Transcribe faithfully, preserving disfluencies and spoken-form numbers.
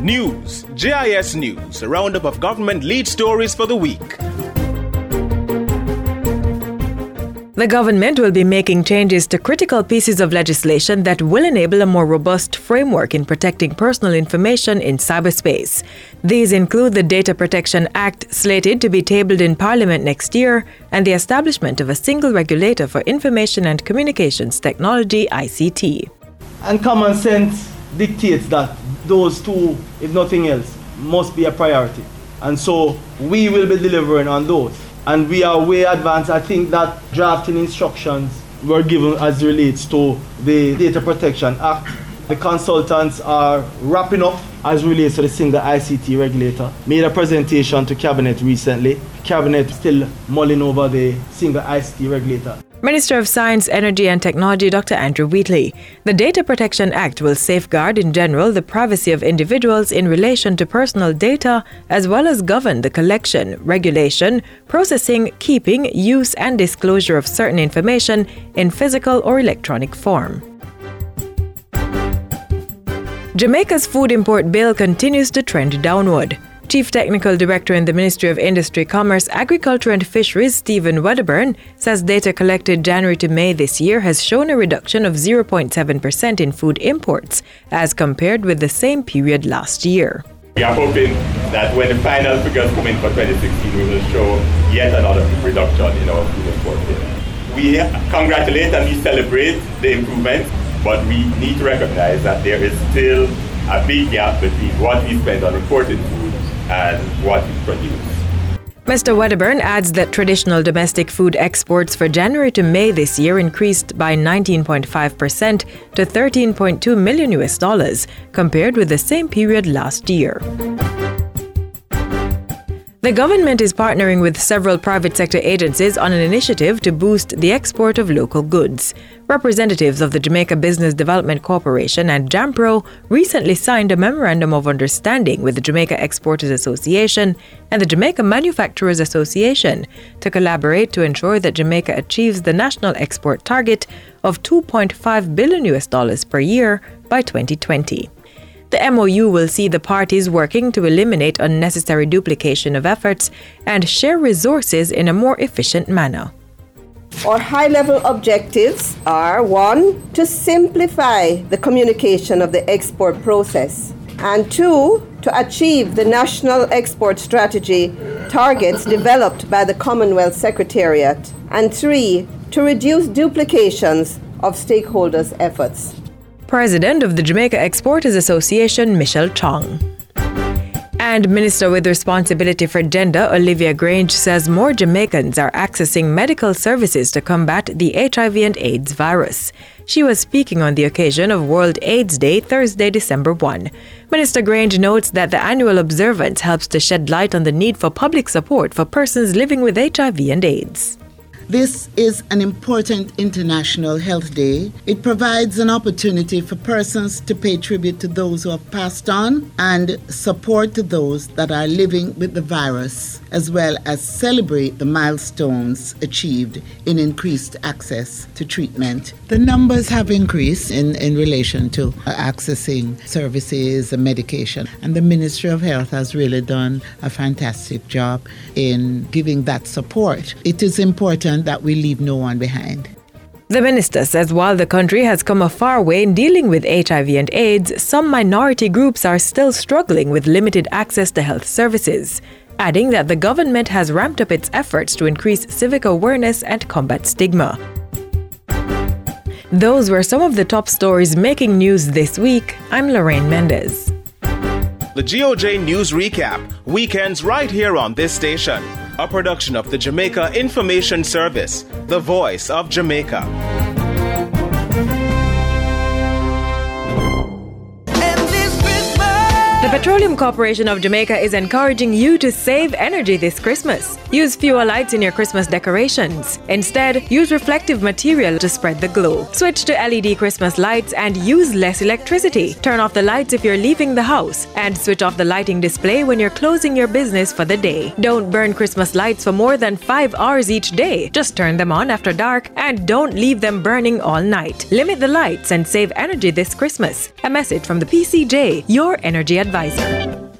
News, J I S News, a roundup of government lead stories for the week. The government will be making changes to critical pieces of legislation that will enable a more robust framework in protecting personal information in cyberspace. These include the Data Protection Act, slated to be tabled in Parliament next year, and the establishment of a single regulator for information and communications technology, I C T. And common sense dictates that those two, if nothing else, must be a priority. And so we will be delivering on those. And we are way advanced. I think that drafting instructions were given as relates to the Data Protection Act. The consultants are wrapping up as relates to the single I C T regulator. Made a presentation to Cabinet recently. Cabinet still mulling over the single I C T regulator. Minister of Science, Energy and Technology Doctor Andrew Wheatley. The Data Protection Act will safeguard in general the privacy of individuals in relation to personal data, as well as govern the collection, regulation, processing, keeping, use and disclosure of certain information in physical or electronic form. Jamaica's food import bill continues to trend downward. Chief Technical Director in the Ministry of Industry, Commerce, Agriculture and Fisheries, Stephen Wedderburn, says data collected January to May this year has shown a reduction of zero point seven percent in food imports as compared with the same period last year. We are hoping that when the final figures come in for twenty sixteen, we will show yet another reduction in our food import bill. We congratulate and we celebrate the improvements, but we need to recognize that there is still a big gap between what we spend on imported food and what we produce. Mister Wedderburn adds that traditional domestic food exports for January to May this year increased by nineteen point five percent to thirteen point two million U S dollars compared with the same period last year. The government is partnering with several private sector agencies on an initiative to boost the export of local goods. Representatives of the Jamaica Business Development Corporation and JAMPRO recently signed a memorandum of understanding with the Jamaica Exporters Association and the Jamaica Manufacturers Association to collaborate to ensure that Jamaica achieves the national export target of two point five billion U S dollars per year by twenty twenty. The M O U will see the parties working to eliminate unnecessary duplication of efforts and share resources in a more efficient manner. Our high-level objectives are, one, to simplify the communication of the export process, and two, to achieve the National Export Strategy targets developed by the Commonwealth Secretariat, and three, to reduce duplications of stakeholders' efforts. President of the Jamaica Exporters Association, Michelle Chong. And Minister with Responsibility for Gender, Olivia Grange, says more Jamaicans are accessing medical services to combat the H I V and AIDS virus. She was speaking on the occasion of World AIDS Day, Thursday, December first. Minister Grange notes that the annual observance helps to shed light on the need for public support for persons living with H I V and AIDS. This is an important International Health Day. It provides an opportunity for persons to pay tribute to those who have passed on and support to those that are living with the virus, as well as celebrate the milestones achieved in increased access to treatment. The numbers have increased in, in relation to accessing services and medication, and the Ministry of Health has really done a fantastic job in giving that support. It is important that we leave no one behind. The minister says while the country has come a far way in dealing with H I V and AIDS, some minority groups are still struggling with limited access to health services, adding that the government has ramped up its efforts to increase civic awareness and combat stigma. Those were some of the top stories making news this week. I'm Lorraine Mendez. The G O J News Recap, weekends right here on this station. A production of the Jamaica Information Service, the voice of Jamaica. The Petroleum Corporation of Jamaica is encouraging you to save energy this Christmas. Use fewer lights in your Christmas decorations. Instead, use reflective material to spread the glow. Switch to L E D Christmas lights and use less electricity. Turn off the lights if you're leaving the house, and switch off the lighting display when you're closing your business for the day. Don't burn Christmas lights for more than five hours each day. Just turn them on after dark and don't leave them burning all night. Limit the lights and save energy this Christmas. A message from the P C J, your energy advisor. advisor.